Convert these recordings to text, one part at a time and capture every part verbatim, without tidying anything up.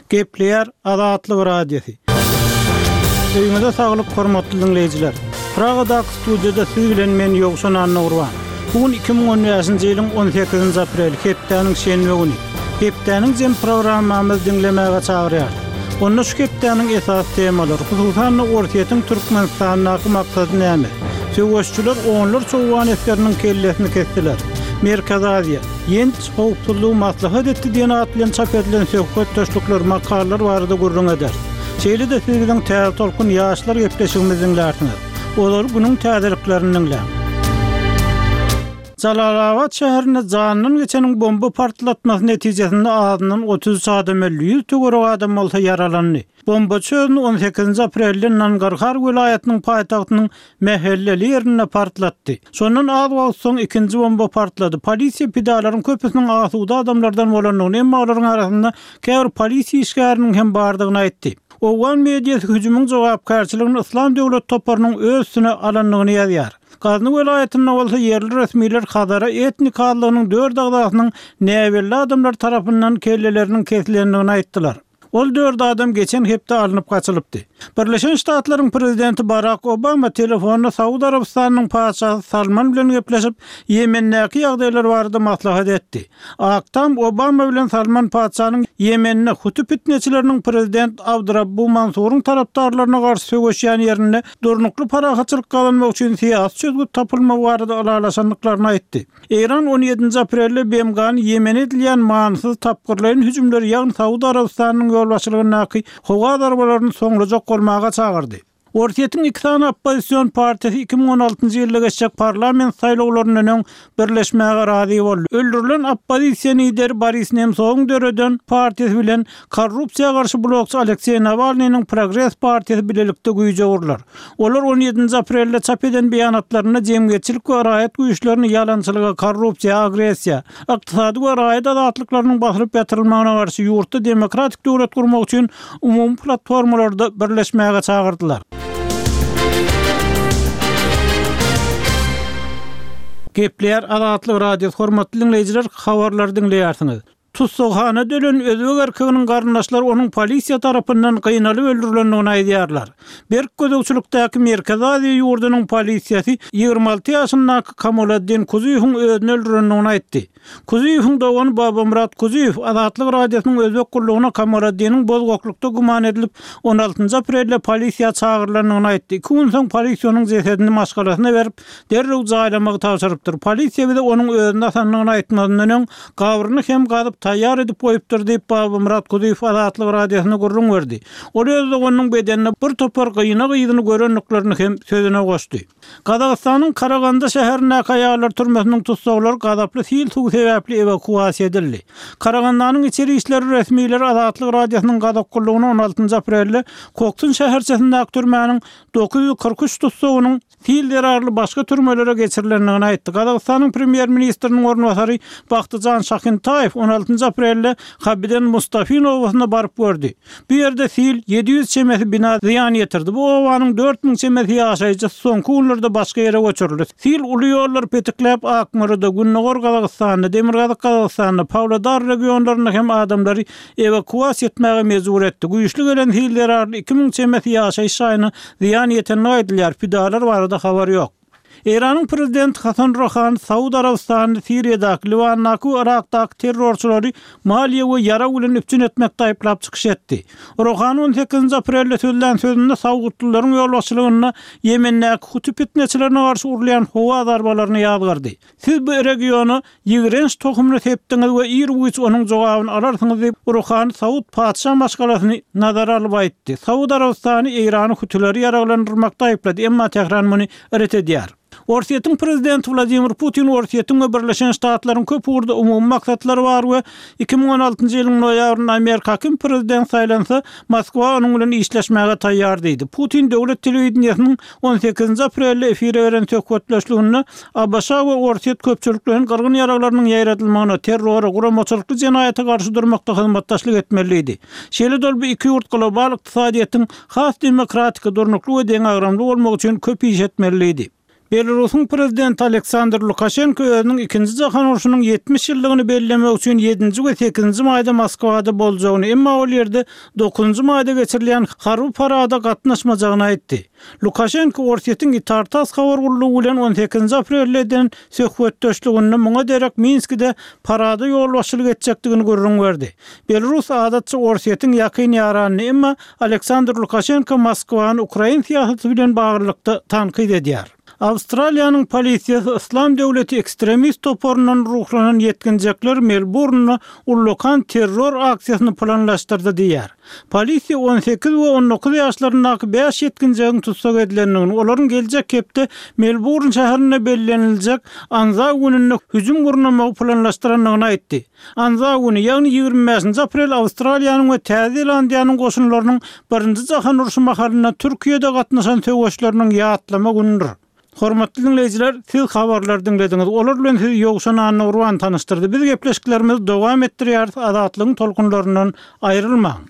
Gepleýär Azatlyk radiosu. Öýmede saglyk hormatly dinleýijiler. Pragada studiýada siz bilen men Ýogşan Annurwan. Bugün iki bin on beşinji ýylyň on sekizinji aprel hepdeniň şenbe güni. Hepdeniň jem programmamy dinlemäge çagyrýar. Onda şu hepdeniň esas temalary, hususan ortaýatyň Türkmenistanyň maksady näme? Söwüşçüler onlar çoğwan eskeriniň kellesini kesdiler. Merkez Aziýa ýenç howpsuzlygy maslahat etdi diýen atlan çap edilen söhbet töşlükler makalar barada gurrun eder. Şeýle de sizden täze tolkun ýaşlar gepleşigimiziň lärsiniz. Olar bunyň täzeliklerini dinle. Jalalabad şäherinde janynyň geçeniň bomba partlatmasy netijesinde adynyň otuz üç adam öldü, tögörek adam bolsa yaralandy. Bomba çözünü on sekizinji aprelde Nangarhar vilayatynyň paýtagtynyň mehelleli ýerine partlatdy. Şondan az wagt soň ikinji bomba partlady. Polisiýa pidalaryň köpüsiniň asuda adamlardan bolanyny, emma olaryň arasynda käbir polisiýa işgäriniň hem bardygyny aýtdy. Owan mediýasy hüjümüň jogapkarçylygyn Islam döwlet toparynyň öz üstüne alanlygyny ýazýar. Gazny vilayatyna bolsa yerli resmiler Hazara etnik adlygynyň dört agdasynyň näwelli adamlar tarapyndan kelleleriniň kesilendigini aýtdylar. Ol dört adam geçen hepde alınıp kaçılıpdy. Birleşen Ştatlaryň prezidenti Barack Obama telefonu Saudi Arabistanyň paçasy Salman bilen gepleşip Ýemendäki ýagdaýlar barada maslahat etdi. Aktam Obama bilen Salman paçanyň Ýemenne Huty fitneçileriniň prezident Abdurrabbu Mansuryň tarapdarlaryna garşy söwüşýän ýerinde durnukly parahatçylyk galanmak üçin siýasy çözgüt tapylma barada alalaşanlyklaryny aýtdy. Iran on ýedinji aprelde Bemgan Ýemene edilýän mansyz tapgyrlaryň hüjümleri ýagny Saudi Arabistanyň ýolbaşçylygyna howa darbalaryny soňlajak bolmaga çagyrdy. Ortaýatyň iki tane opposision partisi iki bin on altynjy ýylda geçecek parlament saýlawlarynyň birleşmäge razy boldy. Öldürilen opposisiýa lideri Boris Nemtsow'un döredän partisi bilen korrupsiýa garşy blokçy Aleksey Navalnyň Progress partisi bilelikde güýje urlar. Olar on ýedinji aprelde çap eden beýanatlaryna jemgyýetçilik we raýat güýçlerini ýalançylyga, korrupsiýa, agresiýa, ykdysady we raýat azatlyklarynyň basyryp ýatyrylmagyna garşy ýurtda demokratik döwlet gurmak üçin umumy platformalarda birleşmäge çagyrdylar. Gepleýär Azatlyk radiosu hormatly dinleýijiler, habarlary dinleýärsiňiz. Tutsugana dölen özbek erkeginiň garyndaşlary onuň polisiýa tarapyndan gynalyp öldürilendigini aýdýarlar. Berk gözükçülükdäki Merkez Aziýa ýurdunyň polisiýasy ýygrima alty ýaşyndaky Kamoladdin Kuziýewiň özüni öldürendigini aýtdy. Kuziýewiň dogany Babamurat Kuziýew Azatlyk radiosynyň özbek gurlugyna Kamoladdiniň bozgoklukda guman edilip on altynjy aprelde polisiýa çagyrylanyny aýtdy. iki gün soň polisiýanyň jesedini maşgalasyna berip derrew jaýlamagy tapşyrypdyr. Polisiýa bize onuň özüni asanlygyny aýtmagynyň gawryny hem gadyp taýýar edip goýupdyr diýip Babamurat Kuziýew Azatlyk radiosyna gurrun berdi. Ol öz onuň bedenine bir topar gyna gyýdyny görenliklerini hem sözüne goşdy. Gazagystanyň Karaganda şäherine kaýalar türmesininiň tutsaglary gazaply sil suw sebäpli evakuasiýa edildi. Karagandanyň içeri işleri resmiýleri Azatlyk radiosynyň gazaplygyny on altynjy aprelde Koksun şäherçesindäki türmäniň dokuz ýüz kırk üç tutsagynyň sil derarly başga türmelere geçirilendigini aýtdy. Gazagystanyň premier ministriniň ornwasary Bagtyjan Şakintaýew on altynjy aprelde Habiden Mustafinowasyna baryp gördi. Bu ýerde sil ýedi ýüz çemesi bina ziýan ýetirdi. Bu owanyň dört miň çemesi ýaşaýjy soňky günlerde başga ýere göçürildi. Sil uly ýollar petiklep Akmaryda, Günnogor Gazagystanyny, Demirgazyk Gazagystanyny, Pawlodar regionlaryna hem adamlary evakuasiýa etmäge mejbur etdi. Güýçli gelen siller arly iki miň çemesi ýaşaýyş şaýyny ziýan ýetenini aýdylýar. Pidalar barada habar ýok. Iranyň prezidenti Hasan Rouhani Saudi Arabistanyny Siriýadaky, Libandaky, Irakdaky terrorçylary maliýe we ýara bilen üpçün etmekde aýplap çykyş etdi. Rouhani on sekizinji aprelde söýlen sözünde Saudlaryň ýolbaşçylygyna Ýemendäki Huty fitneçilerine garşy urulýan howa darbalaryny ýazgyrdy. Siz bu regiony ýigrenç tohumly tepdiňiz we ir güýç onuň jogabyny alarsyňyz diýip Rouhani Saud padşah maşgalasyny nazara alyp aýtdy. Saudi Arabistany Irany Hutyleri ýaraglandyrmakda aýplady, emma Tehran muny ret edýär. Ortaýatyň prezidenti Vladimir Putin Ortaýatyň we Birleşen Ştatlaryň köp urda umumy maksatlary bar we iki bin on altynjy ýylyň noýabrynda Amerika kim prezident saýlansa Moskwa onuň bilen işleşmäge taýýar diýdi. Putin döwlet telewizionynyň on sekizinji aprelde efire beren söhbetleşigini A B S we Ortaýat köpçülikleriniň gyrgyn ýaraglarynyň ýaýradylymagyna, terrora, guramaçylykly jenaýata garşy durmakda hyzmatdaşlyk etmeliydi. Şeýle dol bu iki ýurt global ykdysadyýatyň has demokratik durnukly we deň agramly bolmak üçin köp iş etmeliydi. Belarusyň prezidenti Aleksandr Lukashenko özüniň ikinji jahan uruşynyň yetmiş ýyllygyny bellemek üçin yedinji we sekizinji maýda Moskwada boljagyny, emma ol ýerde dokuzunji maýda geçirilýän harby parada gatnaşmajagyny aýtdy. Lukashenko Orsiýetiň Tartas habar gullugy bilen on sekizinji aprelden söhbetdeşligini muňa derek Minskde parada ýolbaşçylyk etjekdigini görüň berdi. Belarus adatçy Orsiýetiň ýakyn ýarany, emma Aleksandr Lukashenko Moskwany Ukraina siýasaty bilen baglykda tanqid edýär. Avustraliýanyň polisiýasy İslam döwleti ekstremist toporundan ruhlanan yetkinjekler Melbourne'na ullukan terror aksiýasyny planlaşdyrdy diýär. Polisiýa on sekiz we on dokuz ýaşlaryndaky beş yetkinjegiň tutsak edilenini, olaryň geljek hepde Melbourne şäherine bellenilejek Anza gününe hüjüm gurulmagy planlaşdyranlygyny aýtdy. Anza günü, ýagny ýygrimi beşinji aprel Avustraliýanyň we Täze Zelandiýanyň goşunlarynyň birinji jahan uruşy mahalyna Türkiýede gatnaşan söwgeçleriniň ýatlama günüdür. Hormatly dinleyijiler, siz habarlar dinlediňiz. Olar bilen sizi ýogşan Urwan tanıştyrdy. Biz gepleşiklerimiz dowam etdirýär, adatlygyň tolkunlaryndan aýrylmaň.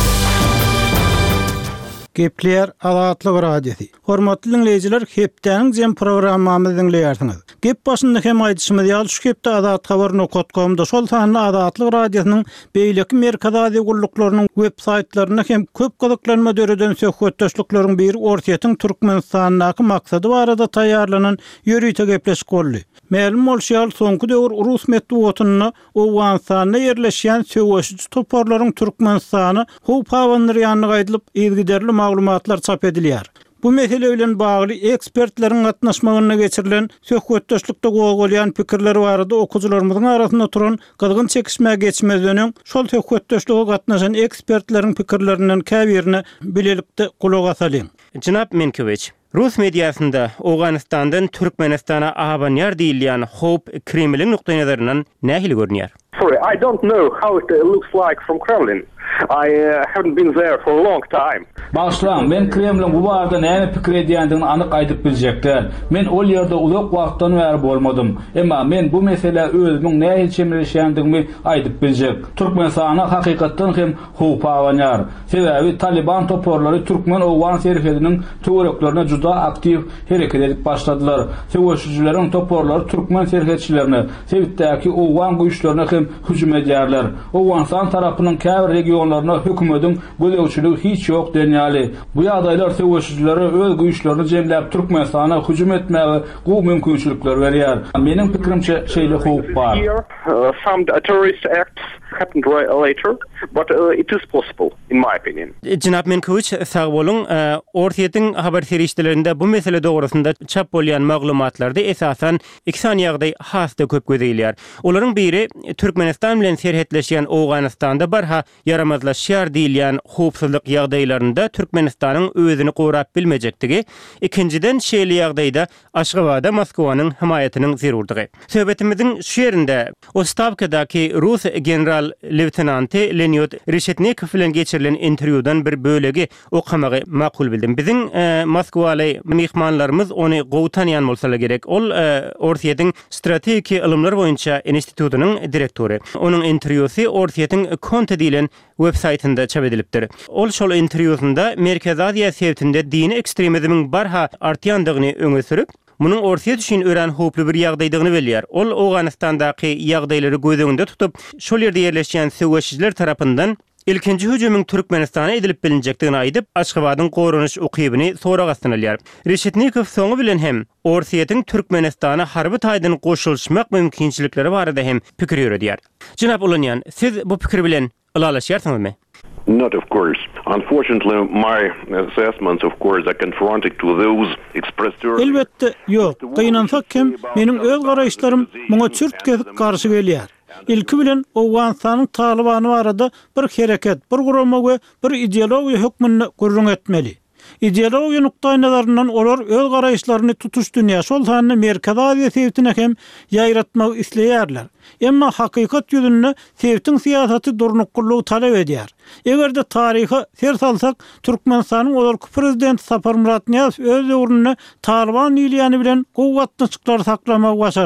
Gepler Adatlyk radiosi. Hormatly dinleyijiler, hepdeniň jem programmamyzy dinleýärsiňiz. Gep başynda hem aýdyşymyz ýaly şu hepde Adat habaryny okutgamda şol sany Adatlyk radiosynyň beýleki merkez ady gulluklarının web saytlaryna hem köp gazaklanma döreden söhbetdeşlikleriň biri Orsiýetiň Türkmenistanyňky maksady barada taýýarlanan ýörüýte gepleşik boldy. Ma'lum bolýar, soňky döwür Rus medeniýetini Owganstanda ýerleşýän söwgeçi toporlaryň Türkmenistany howp awanlaryny gaýdylyp ýergiderli maglumatlar çap edilýär. Bu mesele bilen bagly ekspertleriň gatnaşmagyna geçirilen söhbetdeşlikde gowgolýan pikirleri barada okuwçylarymyzyň arasynda turan gylgyn çekişme geçmezden şol söhbetdeşlige gatnaşan ekspertleriň pikirlerinden käbirini bilelikde kulak asalyň. Jynap Menkiewicz, Rus mediasynda Owganistandan Türkmenistana ahabanýar diýilýän howp Kremliň nukta nazaryndan nähili görünýär? Sorry, I don't know how it uh, looks like from Kremlin. I uh, haven't been there for a long time. Başlan, men Kremlin bu barada näme pikir edýändigini anyk aýdyp biljekler. Men ol ýerde uzak wagtdan bäri bolmadym. Emma men bu mesele özümiň näme çemleşýändigini aýdyp biljek. Türkmenistana hakykatdan hem howp awanýar. Sebäbi Taliban toporlary Türkmen Owgan serhediniň töwereklerine juda aktiv hereket edip başladylar. Söwgeçileriň toporlary Türkmen serhedçilerini, sebäpdäki Owgan güýçlerine hem hüjüm edýärler. Owganistan tarapynyň käbir regionlaryna hökümetiň gözegçiligi hiç ýok denýäli. Bu ýagdaýlar söwgeçilere öz güýçlerini jemläp Türkmenistana hüjüm etmäge gowy mümkinçilikler berýär. Meniň pikirimçe şeýle howp bar. Some terrorist acts happened later, but uh, it is possible in my opinion. Jynap Menkiewicz, sag bolun, Orsiýetiň habar serişdelerinde bu mesele dogrusynda çap bolýan maglumatlarda esasan iki sany ýagdaý hasda köp gözelýär. Olaryň biri Türkmenistan bilen serhetleşýän Owganistanda barha yaramazlaşýar diýilýän howpsuzlyk ýagdaýlarynda Türkmenistanyň özüni gowrap bilmejektigi, ikinciden şeýle ýagdaýda Aşgabada Moskwanyň himayetiniň zerurdygy. Söhbetimiziň şu ýerinde Ostavkadaky Rus general lewtenanty Leonid Reshetnikov bilen geçirilen interwýudan bir bölegi okamagy makul bildim. Biziň e, Moskwaly mehmanlarymyz ony gowy tanýan bolsalar gerek. Ol e, Orsiýetiň strategik ilmler boýunça institutynyň direktori. Onuň interwýusy Orsiýetiň Konte diýilen web saytynda çap edilipdir. Ol şol interwýusynda Merkez Aziýa sebätinde dini ekstremizmiň barha artýandygyny öňe sürüp, munyň Orsiýet üçin ören howply bir ýagdaýdygyny belýär. Ol Owganistandaky ýagdaýlary gözüňde tutup, şol ýerde ýerleşýän söwgeçiler tarapyndan ilkinji hüjümüň Türkmenistana edilip bilinjekdigini aýdyp, Aşgabatyň gorunuş ukybyny sorak astynalýar. Reshetnikov soňu bilen hem Orsiýetiň Türkmenistana harby taýdan goşulşmak mümkinçilikleri barada hem pikir ýöredýär. Jynap Ulanyan, siz bu pikir bilen ylalaşýarsyňyzmy? Not of course. Unfortunately, my assessments, of course, are confronting to those expressed earlier. Elbette, yok. Gynansak hem meniň öz garaýşlarym muňa çürt gezip garşy gelýär. İlki bilen Owganstanyň Talibany barada bir hereket, bir gurulma we bir ideologiýa hökmünde gurrun etmeli. Ideologiýa nukta nazaryndan olar öz garaýşlaryny tutuşdurýar. Şol sany Merkez Aziýa sebätine hem ýaýratmak isleýärler. Emma hakykat ýüzünde sebätiň siýasaty durnuklugy talap edýär. Egerde taryhy ser salsak, Türkmenistanyň olarky prezidenti Sapar Murat Niýazow öz döwründe Taliban ýylyany bilen gowgatnaşyklar saklamak başardy.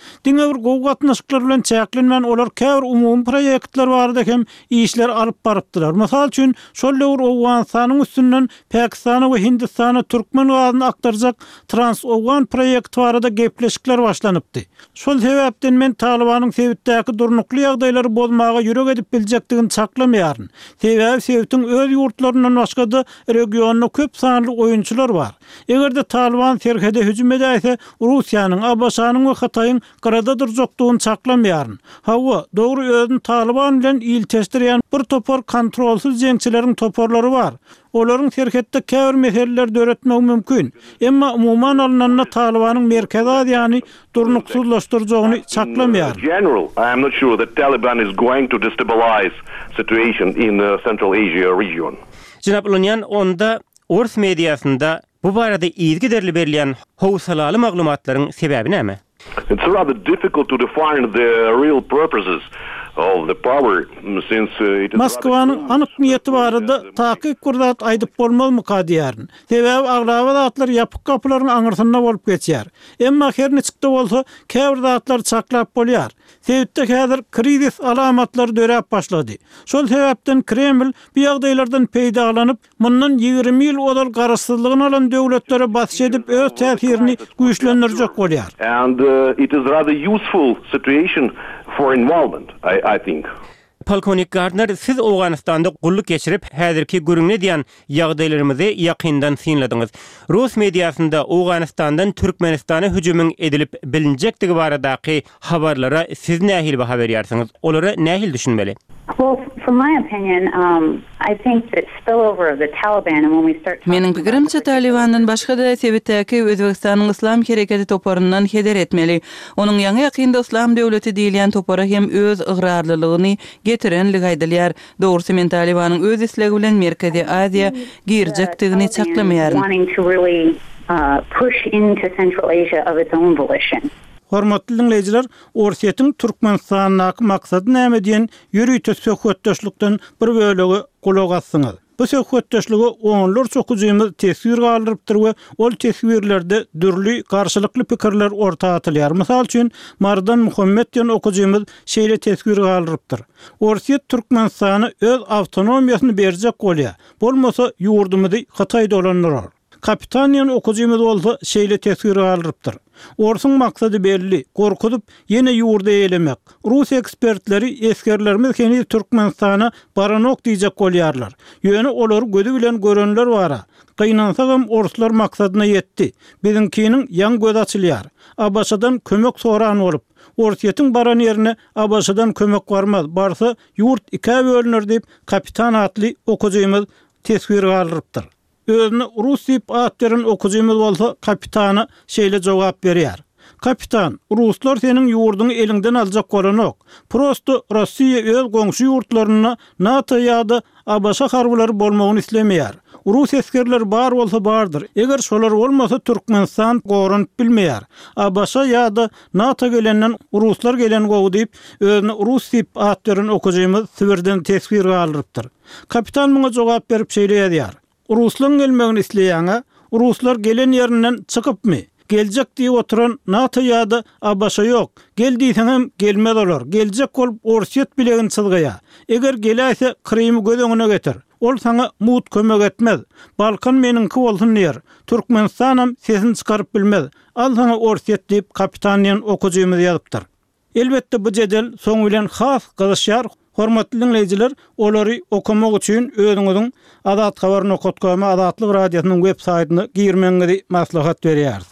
Diňe bir gowy gatnaşyklar bilen çäklenmän olar käbir umumy proýektler barda hem işler alyp barypdylar. Mysal üçin şol ýer Owganstanyň üstünden Pakistana we Hindistana türkmen gazyny aktarjak Trans-Owgan proýekti barada gepleşikler başlanypdy. Şol sebäpden men Talibanyň sebitdäki durnukly ýagdaýlary bolmaga ýürek edip biljekdigini çaklamaýaryn. Sebäbi sebitin öz ýurtlaryndan başga da regionda köp sanly oýunçylar bar. Egerde Taliban serhede hüjüm edäse Russiýanyň, A B S-nyň we Hataýyň garada durjokdugyny çaklamaýaryn. Hawa dogry özüni Taliban bilen ilteşdirýän bir topar kontrolsuz jeňçileriň toparlary bar. Olaryň serhetde käbir meseleler döretmek mümkin. Emma umuman alnanda Talibanyň Merkez Aziýany durnuksuzlaşdyrjagyny çaklamaýar. General, I am not sure that Taliban is going to destabilize situation in the Central Asia region. Jynap Ulunyan onda Ors mediasynda bu barada ýygyderli berilýän howsalaly maglumatlaryň sebäbi näme? It's rather difficult to define the real purposes of the power since uh, it is Moskvanyň anyk niýeti barada takyp kurdat aýdyp bolmaly diýäryn. Sebäbi aglawa zatlar ýapyk kapylaryň aňyrsynda bolup geçýär. Emma her neçikde bolsa käbir zatlar çaklap bolýar. Sebäpde häzir krizis alamatlary dörep başlady. Şol sebäpden Kreml bu ýagdaýlardan peýdalanyp, mundan ýygrimi ýyl odal garaşsyzlygyny alan döwletlere basyş edip öz täsirini güýçlendirjek bolýar. And uh, it is rather useful situation for involvement, I, I think. Polkovnik Gardner, siz Owganistanda gulluk geçirip häzirki görüňne diýen ýagdaýlarymyzy ýakyndan sinlediňiz. Rus mediasynda Owganistandan Türkmenistana hüjümüň edilip bilinjektigi baradaky habarlara siz nähil baha berýärsiňiz? Olara nähil düşünmeli? Well, from my opinion, um, I think that spillover of the Taliban, and when we start talking... Mening pikirimçe Talibandan başga da sebitdäki Özbekistanyň Islam hereketi toparyndan heder etmeli. Onuň ýa-ni ýakynda Islam döwleti diýilýän topara hem öz ıgrarlylygyny getirenligi aýdylýar. Dogrusu men Talibanyň öz islegi bilen Merkezi Aziýa girjekdigini çaklamaýaryn. Wanting to really uh, push into Central Asia of its own volition. Hormatly dinleyijiler, Orsiýetin Türkmenistanyň maksady näme diýen ýürüýte söhbetdeşlikden bir bölegi kulak assyňyz. Bu söhbetdeşligi oňlar çokujymyz tesir galyrypdyr we ol tesirlerde dürli garşylykly pikirler ortaga atylýar. Mysal üçin Mardan Muhammed diýen okujymyz şeýle tesir galyrypdyr. Orsiýet Türkmenistany öz awtonomiýasyny berjek bolýar. Bolmasa ýurdumyzy Hataýda olanlar. Kapitaniýan okujymyz bolsa şeýle tesir galyrypdyr. Orsun maksady belli, gorkudyp ýene ýurda eýlemek. Rus ekspertleri eskerlerimiz heni Türkmenistana baranok diýjek bolýarlar. Ýöne olary gözi bilen görenler bara. Gynansa hem Orslar maksadyna ýetdi. Bizinkiniň ýan göz açylýar. A B S-dan kömek soran bolup, Orsiýetiň baran ýerine A B S-dan kömek barmaz. Barsa ýurt iki bölünür diýip kapitan atly okujymyz tesir galyrypdyr. Özüne Rus diýip atlaryň okujymyz bolsa kapitana şeýle jogap berýär. Kapitan, Ruslar seniň ýurduňy eliňden aljak bolanok. Prosto Rossiýa öz goňşy ýurtlaryna NATO ýa-da A B S harbylary bolmagyny islemeýär. Rus eskerler bar bolsa bardyr. Eger şolar bolmasa Türkmenistan gorun bilmeýär. A B S ýa-da NATO gelenden Ruslar gelen gowy diýip özüne Rus diýip atlaryň okujymyz Sibirden tesir galyrypdyr. Kapitan muňa jogap berip şeýleýär. Ruslaryň gelmegini isleýäňe, Ruslar gelen ýerinden çykypmy? Geljek diýip oturan NATO ýa-da A B S ýok. Geldiýsen hem gelmez olar. Geljek bolup Orsiýet bilegini çylgaya. Eger geläse Krymy göz öňüne getir. Ol sana mut kömek etmez. Balkan meniňki bolsun diýer. Türkmenistanam sesini çykaryp bilmez. Al sana Orsiýet diýip kapitaniýan okujymyz ýazypdyr. Elbetde bu jedel soň bilen has gyzyşýar. Hormatly dinleyijiler, olary okumak üçin özüňiziň Azat habaryny okutgama Azatlyk radiosynyň web saýtyny girmeňizi maslahat berýär.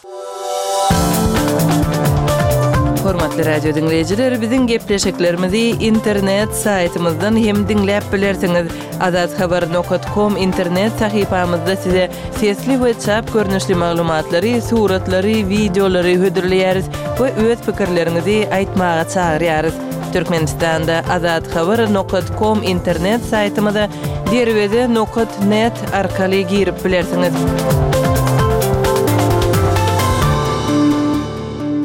Hormatly radio dinleyijiler, biziň gepleşiklerimizi internet saýtymyzdan hem dinläp bilersiňiz. azat habar nokta com internet sahypamyzda size sesli we çap görnüşli maglumatlary, suratlary, videolary hödürleýäris we öz pikirleriňizi aýtmaga çagyrýarys. Türkmenistanda azat habar nokta com internet saýtymyza derwede nokta net arkaly girip bilersiňiz.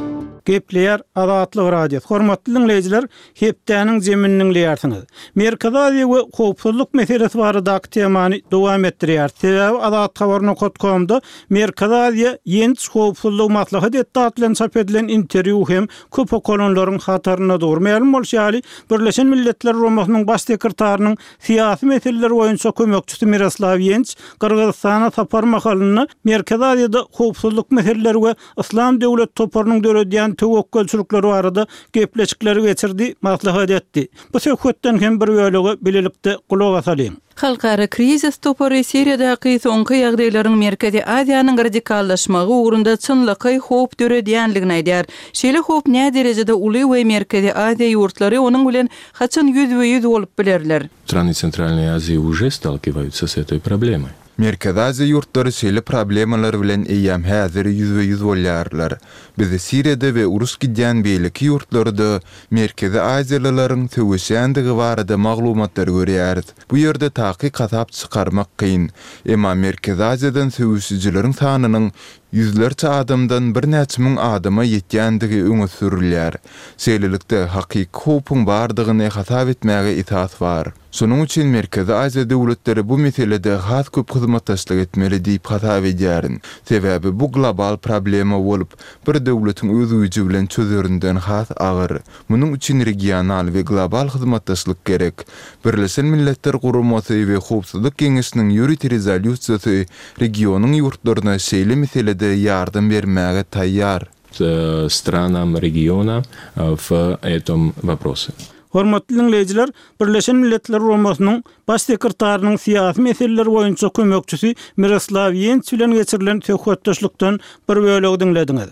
Gepleýär Azatlyk Radio. Hormatly dinleýijiler, hepdäniň jeminiň leýärsiňiz. Merkezi Aziýa we howpsuzlyk meselesi barada temany dowam etdirýär. Sebäbi Azat habar nokta com'da Merkezi Aziýa ýenç howpsuzlyk maslahat etdi atlan çap edilen interwýu hem köp okolonlaryň hataryna dogry ma'lum bolýaly. Birleşen Milletler Romasynyň baş sekretärining syýasy meseleler boýunça kömekçisi Miroslav Ýenç Kyrgyzstana tapar makalyny Merkezi Aziýada howpsuzlyk meseleleri we İslam döwlet toparynyň döredýän töwekkülçülükleri barada gepleşikleri geçirdi, maslahat etdi. Bu söhbetden hem bir bölegi bilelikde kulak asalyň. Halkara krizis topary Siriýadaky soňky ýagdaýlaryň Merkezi Aziýanyň radikallaşmagy ugrunda çynlyky howp döredýänligini aýdýar. Şeýle howp näme derejede uly we Merkezi Aziýa ýurtlary onuň bilen haçan ýüzbe-ýüz bolup bilerler. Страны Центральной Азии уже сталкиваются с этой проблемой. Merkezi Aziýa ýurtlary şeýle problemalar bilen eýýäm häzir ýüzbe-ýüz bolýarlar. Biz Siriýada we urus gidýän beýleki ýurtlarda Merkezi Aziýalylaryň töweşendigi barada maglumatlar görýäris. Bu ýerde taýyk hasap çykarmak kyn. Emma Merkezi Aziýadan söwüşçileriň sanynyň yüzlerce adamdan bir näçe müň adama ýetýändigi öňe sürilýär. Şeýlelikde hakyky howpyň bardygyny hasap etmäge itaat bar. Şonuň üçin Merkezi Aziýa döwletleri bu meselede has köp hyzmatdaşlyk etmeli diýip hasap edýärin. Sebäbi bu global problema bolup bir döwletiň öz güýji bilen çözerinden has agyr. Munyň üçin regional we global hyzmatdaşlyk gerek. Birleşen Milletler Guramaty we Howpsuzlyk Keňeşiniň ýürüt rezolýusiýasy regionyň ýurtlaryna şeýle meselede yardım vermäge taýýar. Странам региона в этом вопросе. Hormatly dinleýijiler, Birleşen Milletler Romasynyň baş sekretärining syýasy meseleleri boýunça kömekçisi Miroslav Ýenç bilen geçirilen söhbetdeşlikden bir bölegi dinlediňiz.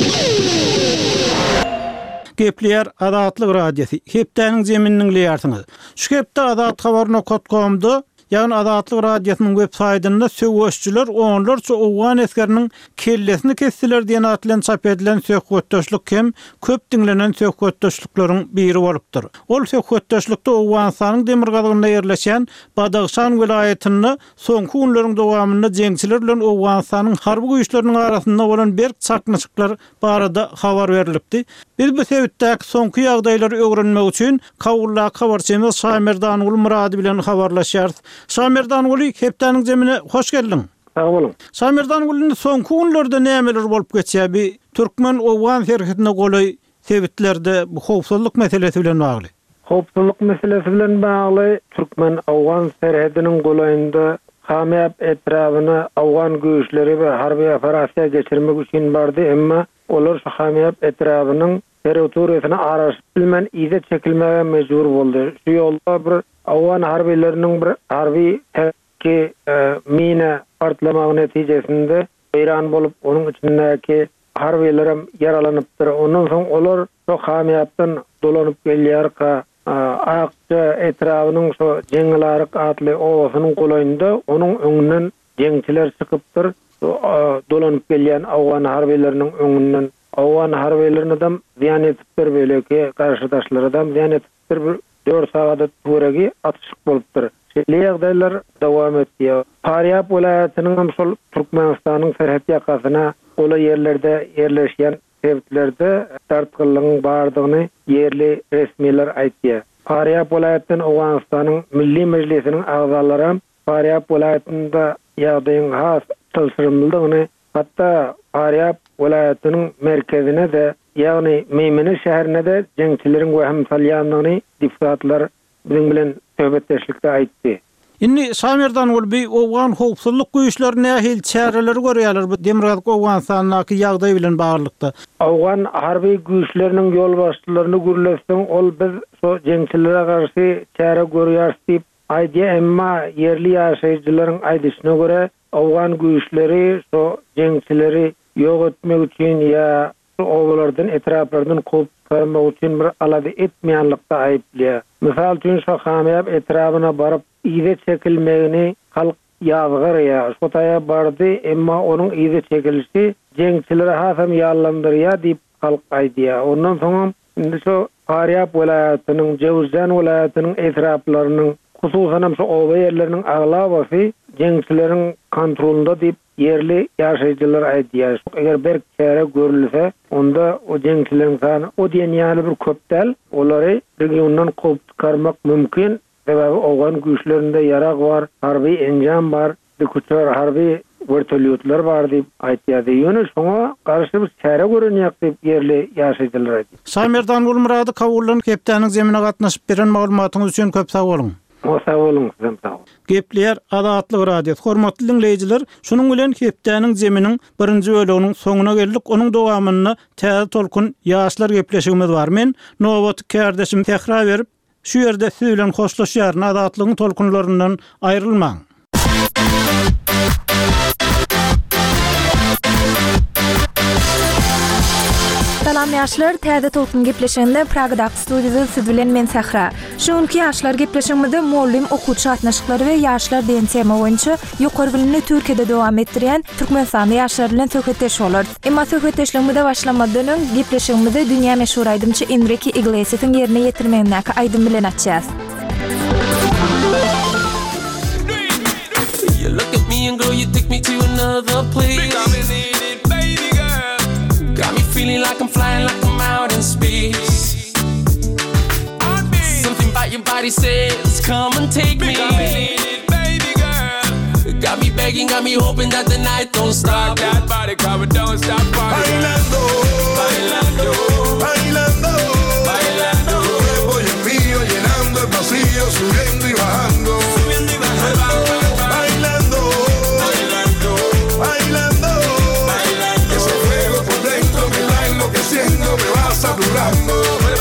Gepleýär Azatlyk Radiosi. Hepdäniň jeminiň leýärsiňiz. Şu hepde Azat habar nokta com'da ýani Azatlyk Radiosynyň web saýtynda söwüşçüler onlarça owgan eskeriniň kellesini kestiler diýen atlan çap edilen söhbetdeşlik hem köp dinlenen söhbetdeşlikleriň biri bolupdyr. Ol söhbetdeşlikde Owgansanyň Demirgazyna ýerleşen Badaxşan welaýatyny soňky günleriň dowamynda jeňçiler bilen Owgansanyň harby güýçleriniň arasynda bolan bir çakmyşyklar barada habar berilipdi. Biz bu sebäpden soňky ýagdaýlary öwrenmek üçin Kawulla habarçymyz Samerdan Ul Murady bilen habarlaşýar. Samerdan Uly hepdäniň jemine hoş geldin. Sag bolun. Samerdan Ulyň soňky günlerde nämeler bolup geçýär? Bir türkmen owgan herketine golay sebäplerde bu howpsuzlyk meselesi bilen bagly. Howpsuzlyk meselesi bilen bagly türkmen owgan serhediniň golaýynda hamyap etrawyna owgan güýçleri we harby operasiýa geçirmek üçin bardy, emma olar şu hamyap etrawynyň territoriýasyna araşyp bilmän ýyda çekilmäge mejbur boldy. Şu ýolda bir Owgan harbileriniň bir harbi ki mina partlamagy netijesinde beýran bolup onuň içindäki harbilerim yaralanypdyr. Ondan soň olar şu hamyapdan dolanyp gelýär. Akça etrawynyň şu jeňlaryk atly owasynyň golaýynda onuň öňünden jeňçiler çykypdyr. Dolanyp gelýän Owgan harbileriniň öňünden Owgan harbilerini adam ziýan etipdir, belki karşıdaşlar adam ziýan etipdir. dört saat turagi atışık bolupdyr. Şeýle ýagdaýlar dowam etýär. Paryap welaýatynyň hem şol Türkmenistanyň serhet ýakasyna ola ýerlerde ýerleşýän sebäplerde tartgylygyň bardygyny ýerli resmiler aýtdy. Paryap welaýatynyň Owganistanyň Milli Mejlisiniň agzalary Paryap welaýatynda ýagdaýyň has tılsyrymlygyny, hatda Paryap welaýatynyň merkezine de ýagny Meýmeni şäherine de jeňçileriň we hem salýanlygyny deputatlar bilen bilen söhbetdeşlikde aýtdy. Inni Samerdan Ulby owgan howpsuzlyk güýçleri nähil çäreleri görýärler bu Demirgazyk Owganstanyňky ýagdaý bilen baglykda. Owgan harby güýçleriniň ýol başçylaryny gürleşdiň, ol biz şu jeňçilere garşy çäre görýäris diýip aýdy, emma ýerli ýaşaýjylaryň aýdyşyna görä Owgan güýçleri şu jeňçileri ýok etmek üçin ýa owalardan etraplardan kop karmak üçin bir alady etmeýänlikde aýplýar. Misal üçin şu hamyap etrabyna baryp ýyda çekilmegini halk ýazgyr ýa şu taýa bardy, emma onuň ýyda çekilişi jeňçilere hasam ýallandyrýar diýip halk aýdýar. Ondan soň indi şu Paryap welaýatynyň Jewzjan welaýatynyň etraplarynyň hususan şu owa ýerleriniň aglabasy jeňçileriň kontrolunda diýip yerli yaşayıcılar aýdýar. Eger bir kere görülse, onda o jeňçilerin sany o diýen ýaly bir köp däl, olary regiondan goýup çykarmak mümkin. Sebäbi owgan güýçlerinde ýarag bar, harby enjam bar, dikuçlar harby vertolyotlar bar diýip aýtýar. Ýöne şoňa garşy bir çäre görenýär diýip yerli ýaşaýjylar aýdýar. Samerdan Ulmurady kabullan Kepdäniň zemine gatnaşyp beren maglumatyňyz üçin köp sag bolun. Sag bolun, sag bolun. Gepler Adatlyk radio hormatly dinleýijiler, şunuň bilen Kepdäniň zeminiň birinji bölüginiň soňuna geldik. Onuň dowamyny täze tolkun ýaşlar gepleşigimiz bar. Men nowaty kärdeşim tehra berip, şu ýerde siz bilen hoşlaşýaryn adatlygyň tolkunlaryndan aýrylmaň. Salam yaşlar, täze tolkun gepleşende Pragada studiýada siz bilen men Sahra. Şonki yaşlar gepleşigimizde muallim okuwçy atnaşyklary we yaşlar diýen tema boýunça ýokary bilimli Türkiýede dowam etdirýän Türkmenistanda yaşlar bilen söhbetdeş bolar. Emma söhbetdeşligimizde başlamadan öň gepleşigimizde dünýä meşhur aýdymçy Enrique Iglesias'yň ýerine ýetirmegindäki aýdym bilen açýas. You look at me and girl, you take me to another place. Got me feeling like I'm flying, like I'm out in space. Something about your body says, come and take me. Baby girl. Got me begging, got me hoping that the night don't stop. That body cover don't stop. Bailando, bailando, bailando, bailando. Tu cuerpo y el mío llenando el vacío, subiendo y bajando. Subiendo y bajando. Bailando, bailando, bailando, bailando. Ese fuego por dentro me va enloqueciendo, me va saturando.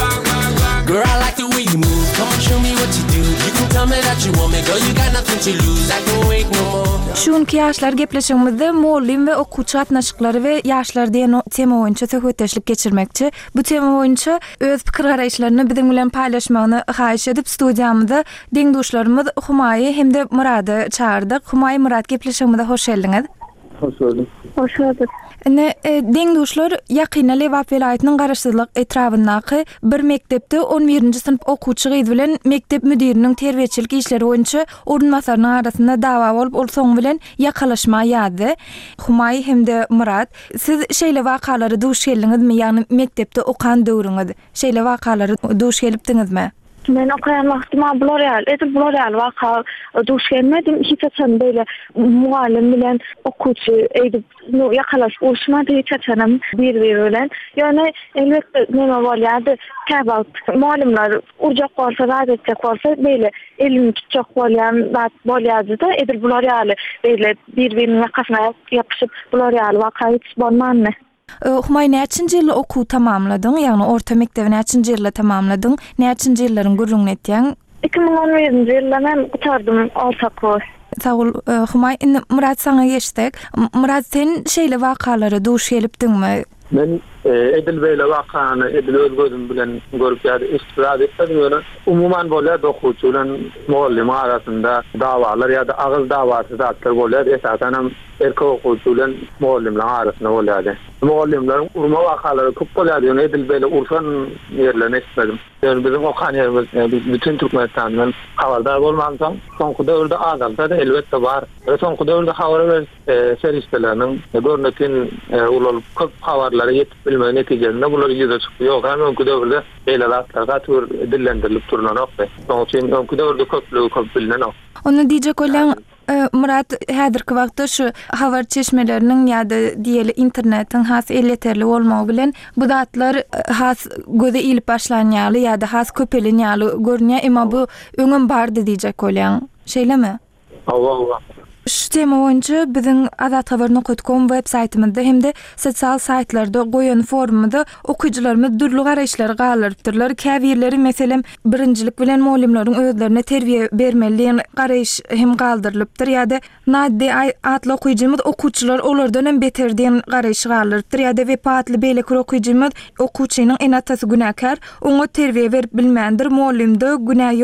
Girl, I like the way you move. Come on, show me what you do. You can tell me that you want me, girl. You got nothing to lose. I can wait no more. Şunki yaşlar gepleşigimizde muallim we okuwçy atnaşyklary we yaşlar diýen tema boýunça söhbetdeşlik geçirmekçi. Bu tema boýunça öz pikir garaýşlaryny biziň bilen paýlaşmagyny haýyş edip studiýamyzda deňdoşlarymyz Humaý hemde Murady çağırdyk. Humaý, Murad, gepleşigimizde hoş geldiniz. Hoş bulduk. Hoş bulduk. Ne deňdoşlar Ýakyna Lewap welaýatynyň garaşsyzlyk etrafyndaky bir mektepde on birinji sınıf okuwçy gyz bilen mektep müdiriniň terbiýetçilik işleri boýunça orunmasarynyň arasynda dawa bolup ol soň bilen ýakalaşma ýady. Humaý hemde Murad, siz şeýle wakalary duş geldiňizmi? Ýagny mektepde okan döwrüňiz şeýle wakalary duş gelipdiňizmi? Men okayan wagtymda bular ýaly, edil bular ýaly waka duş gelmedim. Hiç açan beýle muallim bilen okuwçy eýdip no ýakalaş urşmady hiç açanam bir-bir bilen. Ýöne elbetde neme bolýardy? Käbal muallimler urjak bolsa, radatjak bolsa beýle elini tutjak bolýan zat bolýardy-da, edil bular ýaly beýle bir-biriniň ýakasyna ýapyşyp bular ýaly waka hiç bolmany. Humaý, näçinji ýyl okuw tamamladyň? Ýagny orta mekdebi näçinji ýylda tamamladyň? Näçinji ýyllaryň gürrüňini etdiň? iki ming on birinji ýylda men gutardym alsaky. Sag ol, Humaý, indi Murad saňa geçdik. Murad, sen şeýle wakalary duş gelipdiňmi? Men edil beýle wakany edil öz gözüm bilen görüp ýa-da istirad etdim. Umuman bolýar okuwçy bilen muallim arasynda dawalar ýa-da agyz dawasy zatlar bolýar. Esasen erkek okuwçy bilen muallimler arasynda bolýar. Muallimler urma wakalary köp bolýar. Ýöne edil beýle ursan ýerlerine etmedim. Yani bizim okan yerimiz, yani bütün Türkmenistan'dan haberdar bolmansam, soňky döwürde adamda da elbette var. Ve soňky döwürde habar we serişdeleriniň görnekin ular köp habarlary ýetip bilmegi netijesinde bular ýüze çykdy. Ýok, soňky döwürde beýle zatlar gatyr dillendirilip turlanokdy. Soň üçin soňky döwürde köplügi köp bilinok. Onu diýjek bolan Murad, häzirki wagtda şu habar çeşmeleriniň ýa-da diýeli internetiň has elleterli bolmagy bilen bu zatlar has göze ilip başlanýaly ýa-da has köpelenýaly görünýär, emma bu öňüm bardy diýjek bolan. Şeýlemi? Awa. Şu tema boýunça biziň azat habar nokta com web saýtymyzda hemde sosial saýtlarda goýan forumda okuwçylarymyz dürli garaýşlary galypdyrlar. Käbirleri meselem birinjilik bilen muallimleriň özlerine terbiýe bermeliligini garaýş hem galdyrylypdyr ýa-da nadde atly okuwçymyz okuwçylar olardan hem beter diýen garaýş galypdyr ýa-da wepatly beýle okuwçymyz okuwçynyň en atasy günäkär, oňa terbiýe berip bilmändir, muallimde günä ýok.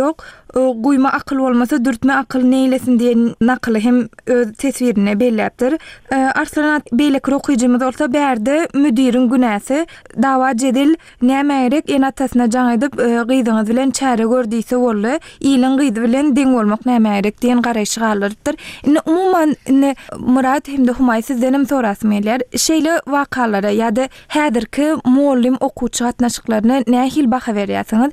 guyma akıl olmasa dürtme akıl neylesin diye naklı hem öz tesvirine belläpdir. Arslanat beýleki okuyjymyz bolsa berde müdirin günäsi dawa jedil nämerek en atasına jaňydyp gyýdyňyz bilen çäre gördüýse bolly, ýylyň gyýdy bilen deň bolmak nämerek diýen garaýşy galypdyr. Indi umuman Murat hem de Humay sizdenim sorasym gelýär. Şeýle wakalara ýa-da häzirki muallim okuwçy gatnaşyklaryna nähil baha berýärsiňiz?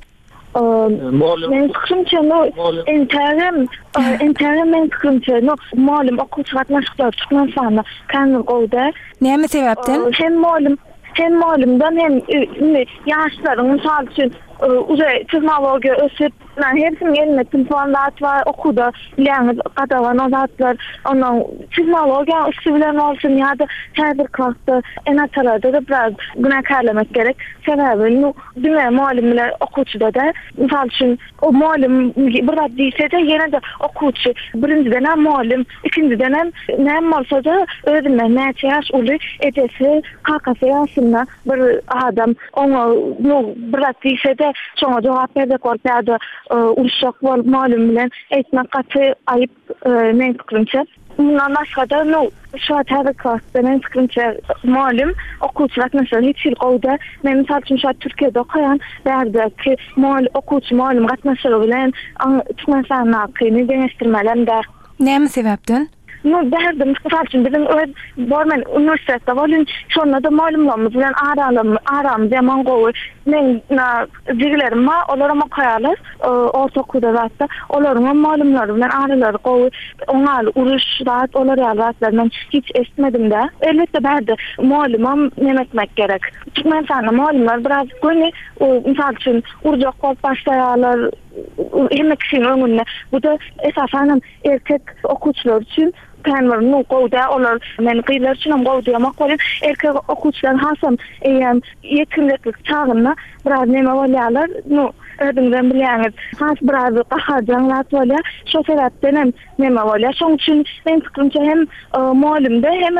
Men fikrimçe no interim interim men fikrimçe no muallim okuwçy gatnaşyklar çykmansana kanal gowda. Näme sebäpden? Hem muallim hem muallimden hem ýaşlaryň mysal üçin uza teknologiýa ösüp, men hepsini elmetdim puanlat var, okuda bilen gadawan azatlar, onuň teknologiýa üstü bilen bolsun ýa-da häzir klasda enatarlarda da biraz günakarlamak gerek. Sebäbi nu dünya muallimler okuwçyda da mysal üçin o muallim bir diýse de ýene de okuwçy birinciden hem muallim, ikinciden hem näme bolsa da özüne näçe ýaş uly edesi, kakasy ýaşynda bir adam onu nu bir diýse de şoňa jogap berdi korpýada urşak bol muallim bilen etmek gaty aýyp men fikrimçe. Bundan başga da no şu häzir klasda men fikrimçe muallim okuwçy gatnaşyr hiç ýyl gowda men mysal üçin şu Türkiýede okaýan bärdeki muallim okuwçy muallim gatnaşyry bilen çykmansana kyny deňeşdirmelerinde. Näme sebäpden? No derdim misal üçün bizim öz bormen üniversitede bolun şonda da malumlarımız bilen aram aram zaman gowy men na digilerim ma olarama koýarlar orta okuwda zatda olaryň malumlary bilen aralary gowy oňal uruş zat olar ýalatlar men hiç esmedim de elbetde berdi malumam nemetmek gerek men sana malumlar biraz göni misal üçün urjak bolup başlaýarlar hem kişinin öňünde bu da esasen erkek okuwçylar üçin kanun nu gowda olar men gyýlar üçin gowda ýamak bolan erkek okuwçylar hasam eýen ýekimlik çağında biraz näme bolýarlar nu ödüňden bilýäňiz has biraz gahajaňlar bolýar şo sebäpden hem näme bolýar şoň üçin men fikrimçe hem muallimde hem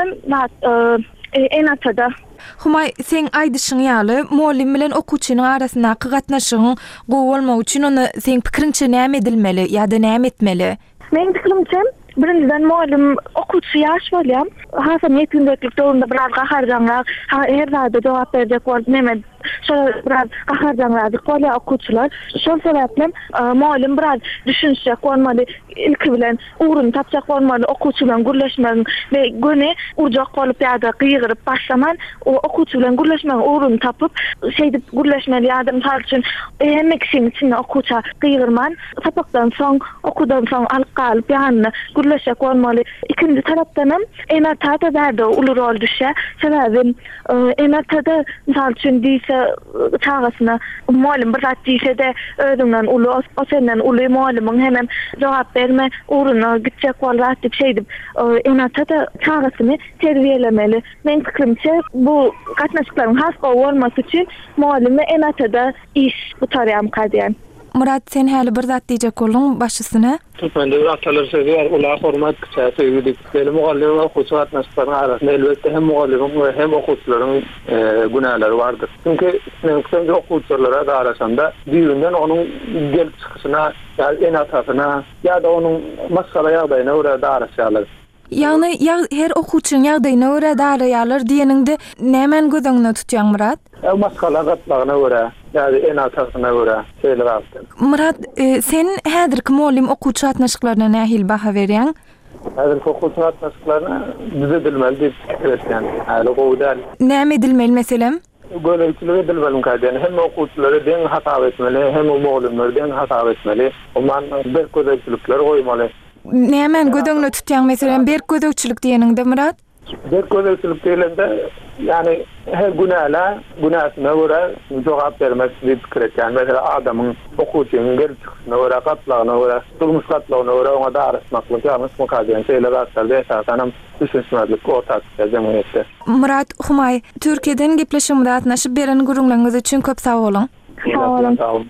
en atada. Humay sen aýdyşyň ýaly muallim bilen okuwçynyň arasyndaky gatnaşygyň gowy bolmak üçin onu sen pikiriňçe näme edilmeli ýa-da näme etmeli? Men pikirimçe birinciden muallim okuwçy ýaş bolýar. Hasam ýetimliklik döwründe biraz gaharjanlar, her zada jogap berjek bolup näme şo biraz gaharjanlar bolýar okuwçylar. Şo sebäplen muallim biraz düşünjek bolmaly, ilki bilen ugrun tapjak bolmaly, okuwçy bilen gürleşmeli we göne urjak bolup ýa-da gyýgyryp başlaman, o okuwçy bilen gürleşmek ugrun tapyp şeýdip gürleşmeli ýa-da mysal üçin hemme kişinin içinde okuwça gyýgyrman, tapakdan soň okudan soň alyp galyp ýanyna gürleşek bolmaly. İkinji tarapdan hem enatada berdi uly rol düşe. Sebäbi enatada mysal üçin diýse çağasyna muallim bir zat diýse de özüňden uly, o senden uly muallimiň hemen jogap berme uğruna gitjek bolar diýip şeýdip enatada çağasyny terbiýelemeli. Men pikirimçe bu gatnaşyklaryň has bolmasy üçin muallime enatada iş gutarýam kadýan. Murat sen häli bir zat diýjek bolan başysyna. Tüpende atalar söýýär, ular hormat etýär. Benim muallim we okuwçy gatnaşyklaryň arasynda elbetde hem muallim we hem okuwçylaryň günäleri bardyr. Çünki men pikirde okuwçylara da arasynda diýinden onuň gelip çykyşyna, ýa-da en atasyna, ýa-da onuň masala ýagdaýyna görä da araşýarlar. Ýagny her okuwçyň ýagdaýyna görä daraýarlar diýeninde nämen gözüňde tutýan Murat? O masala gatlagyna görä, ýa-da en atasyna görä şeýle gapdy. Murat, sen häzirki muallim okuwçy gatnaşyklaryna nähil baha berýän? Häzirki okuwçy gatnaşyklaryna bize edilmeli diýip düşünýän. Häli gowda. Näme edilmeli meselem? Göreçiligi edilmeli kadýan. Hem okuwçylary deň hata etmeli, hem muallimler deň hata etmeli. Oman bir göreçilikler goýmaly. Nämen gözüňde tutýan meselem berk gözegçilik diýeninde Murat? Berk gözegçilik diýilende ýani her günäle günäsine görä jogap bermek diýip pikirletýän. Mesela adamyň okuwçynyň gelip çykyşyna görä, gatlagyna görä, durmuş gatlagyna görä oňa daraşmakly ýa-da kadýan şeýle gatlarda esasen düşünýärlik ortaçy jemgyýetde. Murat Humay, Türkiýeden gepleşimde gatnaşyp beren gurulmaňyz üçin köp sag bolun. Sag bolun.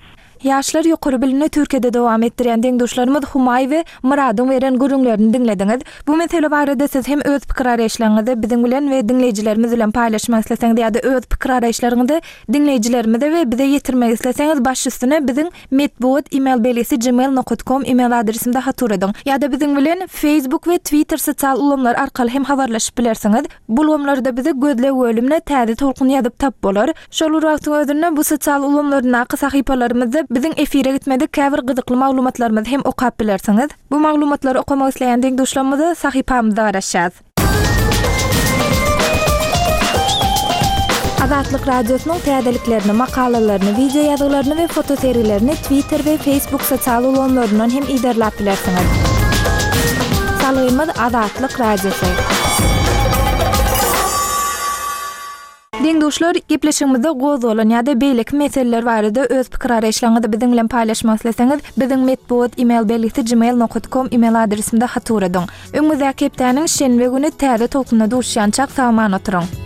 Yaşlar ýokary biline Türkiýede dowam etdirýän deňdoşlarymyz Humay we Muradyň beren görüňlerini dinlediňiz. Bu mesele barada siz hem öz pikir araýşlaryňyzy biziň bilen we dinleýijilerimiz bilen paýlaşmak isleseňiz ýa-da öz pikir araýşlaryňyzy dinleýijilerimize we bize ýetirmek isleseňiz baş üstüne biziň medbuat email belesi gmail nokta com email adresimde hatur ediň. Ýa-da biziň bilen Facebook we Twitter sosial ulamlar arkaly hem habarlaşyp bilersiňiz. Bu ulamlarda bize gözle bölümine täze tolkun ýazyp tap bolar. Şol wagtyň özünde bu sosial ulamlaryň sahypalarymyzda biziň efire gitmedi käbir gyzykly maglumatlarymyzy hem okap bilersiňiz. Bu maglumatlary okamak isleýän deňdoşlarymyzy sahypamyzda araşýar. Azatlyk radiosynyň täzeliklerini, makalalaryny, video ýazgalaryny we foto seriýlerini Twitter we Facebook sosial ulamlaryndan hem iderläp bilersiňiz. Salymyz Azatlyk radiosy. Deňdoşlar, gepleşigimizde goz bolan ýa-da beýleki meseleler barada öz pikir araýşlaryňyzy biziň bilen paýlaşmak isleseňiz, biziň medbuat email belesi gmail nokta com email adresimde hatur ediň. Öňüňizde kepdäniň şenbe güni täze tolkunda duşýan çak saman oturuň.